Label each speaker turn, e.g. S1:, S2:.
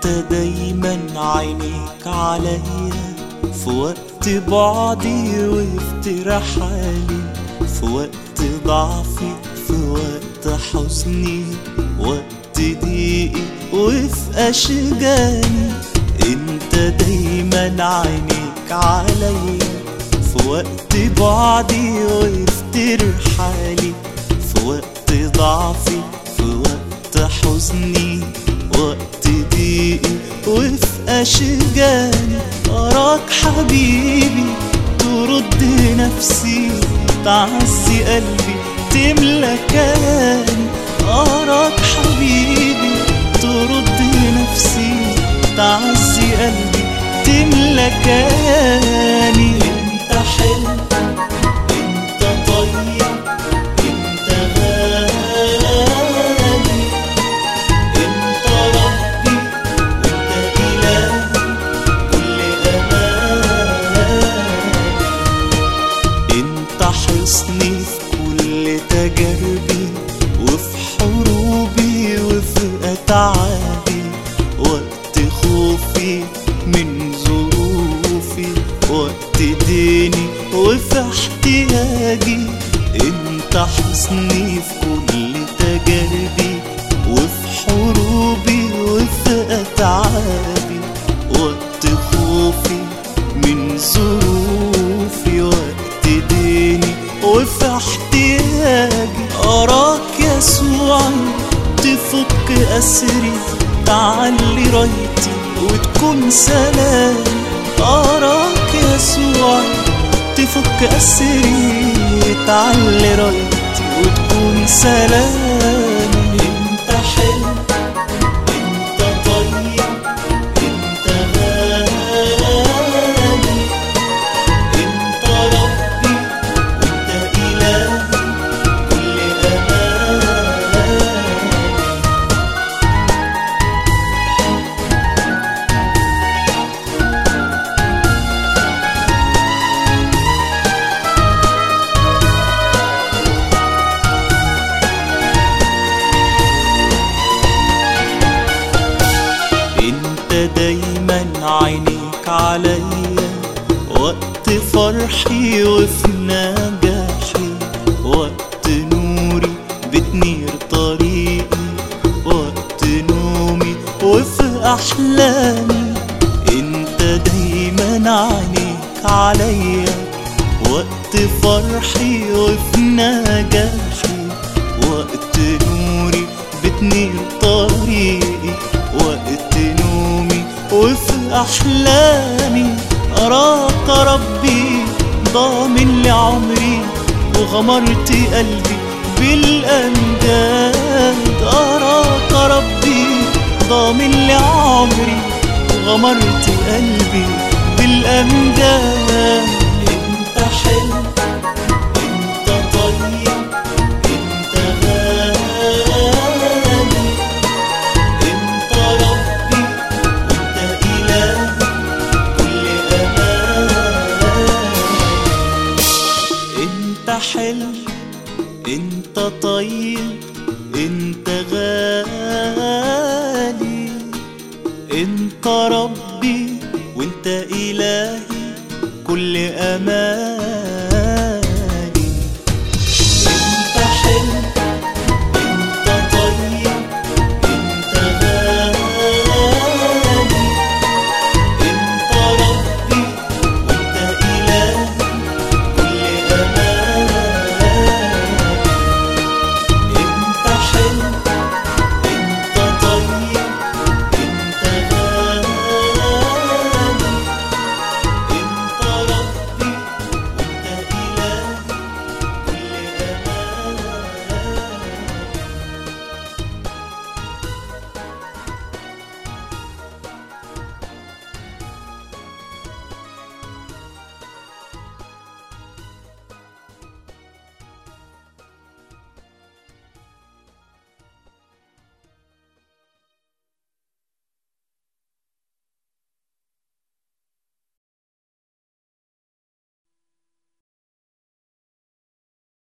S1: انت دايما عينيك عليا في وقت بعدي وفي رحالي، في وقت ضعفي، في وقت حزني، وقت ضيقي وفي أشجاني. انت دايما عينيك عليا في وقت بعدي وفي رحالي، في وقت ضعفي، في وقت حزني، وقت ضيقي وفي أشجاني. أراك حبيبي ترد نفسي، تعزي قلبي، تملى كياني. أراك حبيبي ترد نفسي، تعزي قلبي، تملى كياني. انت حلو، انت طيب، انت غالي، انت ربي وانت إلهي كل أماني. انت حصني في كل تجاربي وفي حروبي وفي أتعابي، وقت خوفي من ظروفي، وقت ديني وفي احتياجي. انت حصني في كل تجاربي وفي حروبي وفي أتعابي، وقت خوفي من ظروفي، وقت ديني وفي احتياجي. أراك يسوعي تفك أسري، تعلي رايتي وتكون سلامي. أراك يسوعي تفك أسري، تعلي رايتي وتكون سلامي. انت حلو، انت طيب، انت غالي، انت ربي وانت إلهي كل أماني. انت دايما عينيك عليا وقت فرحي وفي نجاحي، وقت نوري بتنير طريقي، وقت نومي وفي أحلامي. انت دايما عينيك عليا وقت فرحي وفي نجاحي، وقت نوري بتنير طريقي، وقت نومي وفي أحلامي. أراك ربي ضامن لعمري وغمرت قلبي بالأمجاد. أراك ربي ضامن لعمري وغمرت قلبي بالأمجاد. انت حلو، انت طيب، انت غالي، انت ربي وانت إلهي كل أماني. انت حلو، انت طيب، انت غالي، انت ربي وانت إلهي كل أمان.